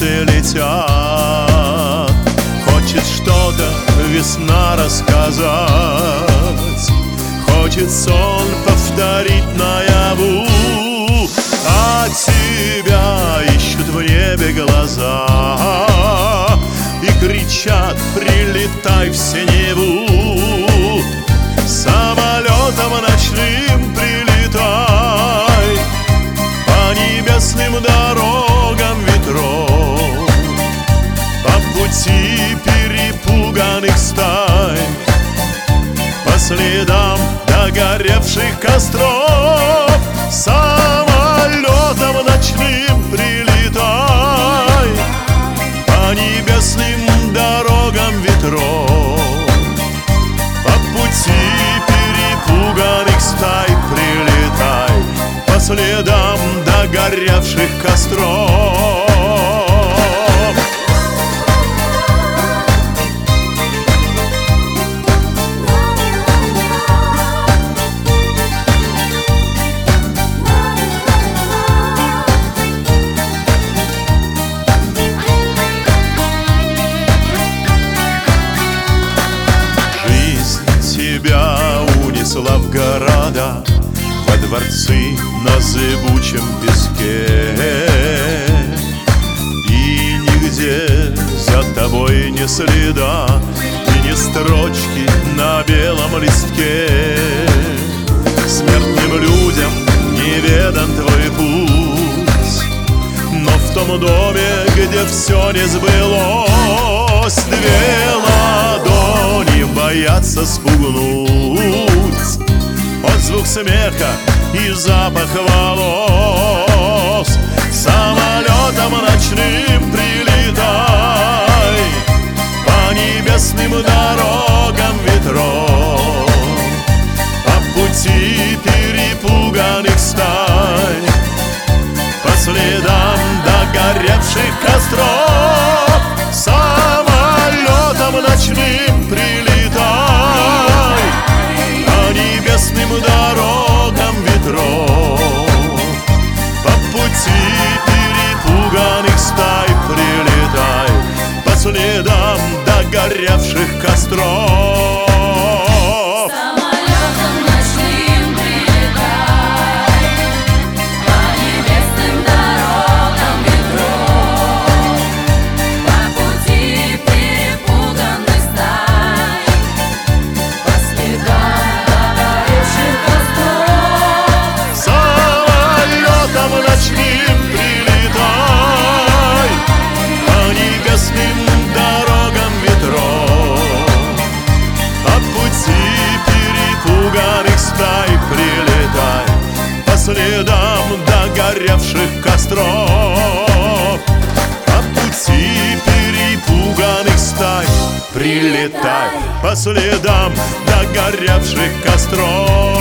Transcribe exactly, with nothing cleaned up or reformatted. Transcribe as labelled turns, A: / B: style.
A: птицы летят. Хочет что-то весна рассказать, хочет сон повторить наяву, а тебя ищут в небе глаза и кричат: прилетай в синеву. Самолетом ночным прилетай по небесным дорогам ветров, по пути перепуганных стай, по следам догоревших костров. Самолетом ночным прилетай по небесным дорогам ветров, по пути перепуганных стай прилетай, по следам догоревших костров. Тебя унесла в города, во дворцы на зыбучем песке, и нигде за тобой ни следа, и ни строчки на белом листке. Смертным людям неведан твой путь, но в том доме, где все не сбылось, две ладони боятся спугнуть отзвук смеха и запах волос. Самолетом ночным прилетай по небесным дорогам ветров, по пути перепуганных стай, по следам догоревших костров. Самолетом ночным прилетай по небесным дорогам ветров, по пути перепуганных стай прилетай, по следам догоревших костров. По следам догоревших костров, по пути перепуганных стай прилетай, по следам догоревших костров.